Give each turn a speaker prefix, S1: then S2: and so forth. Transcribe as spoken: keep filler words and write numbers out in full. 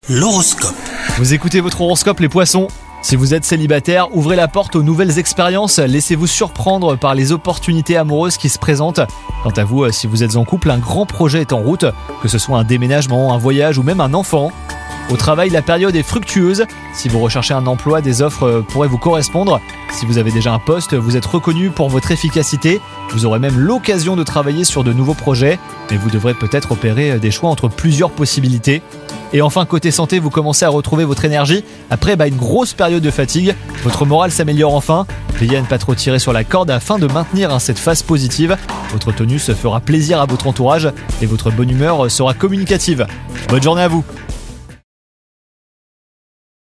S1: L'horoscope.
S2: Vous écoutez votre horoscope les poissons. Si vous êtes célibataire, ouvrez la porte aux nouvelles expériences, laissez-vous surprendre par les opportunités amoureuses qui se présentent. Quant à vous, si vous êtes en couple, un grand projet est en route, que ce soit un déménagement, un voyage ou même un enfant. Au travail, la période est fructueuse. Si vous recherchez un emploi, des offres pourraient vous correspondre. Si vous avez déjà un poste, vous êtes reconnu pour votre efficacité. Vous aurez même l'occasion de travailler sur de nouveaux projets, mais vous devrez peut-être opérer des choix entre plusieurs possibilités. Et enfin, côté santé, vous commencez à retrouver votre énergie. Après bah, une grosse période de fatigue, votre morale s'améliore enfin. Veillez à ne pas trop tirer sur la corde afin de maintenir hein, cette phase positive. Votre tenue se fera plaisir à votre entourage et votre bonne humeur sera communicative. Bonne journée à vous!